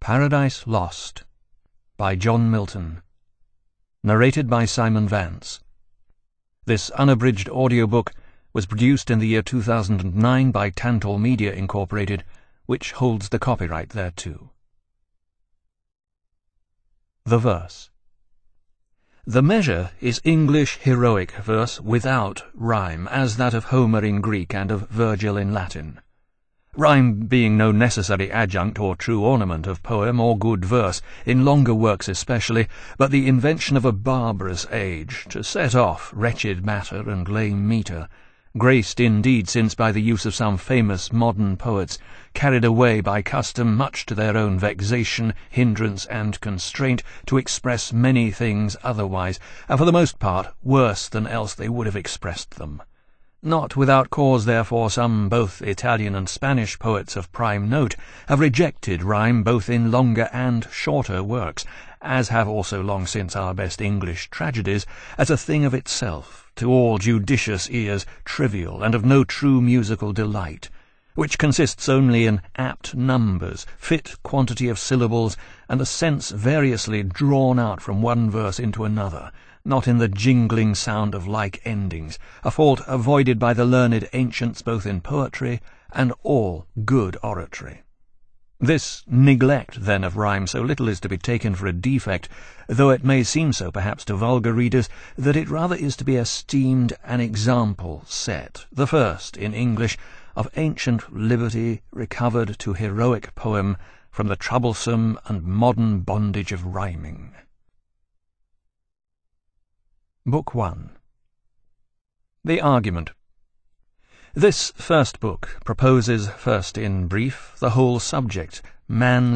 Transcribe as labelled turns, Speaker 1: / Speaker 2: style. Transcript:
Speaker 1: Paradise Lost by John Milton. Narrated by Simon Vance. This unabridged audiobook was produced in the year 2009 by Tantal Media Incorporated, which holds the copyright thereto. The verse. The measure is English heroic verse without rhyme, as that of Homer in Greek and of Virgil in Latin. Rhyme being no necessary adjunct or true ornament of poem or good verse, in longer works especially, but the invention of a barbarous age, to set off wretched matter and lame metre, graced indeed since by the use of some famous modern poets, carried away by custom much to their own vexation, hindrance, and constraint, to express many things otherwise, and for the most part worse than else they would have expressed them. Not without cause, therefore, some both Italian and Spanish poets of prime note have rejected rhyme both in longer and shorter works, as have also long since our best English tragedies, as a thing of itself, to all judicious ears trivial and of no true musical delight, which consists only in apt numbers, fit quantity of syllables, and the sense variously drawn out from one verse into another, not in the jingling sound of like endings, a fault avoided by the learned ancients both in poetry and all good oratory. This neglect, then, of rhyme so little is to be taken for a defect, though it may seem so perhaps to vulgar readers, that it rather is to be esteemed an example set, the first in English, of ancient liberty recovered to heroic poem from the troublesome and modern bondage of rhyming. Book 1. The Argument. This first book proposes first in brief the whole subject, man's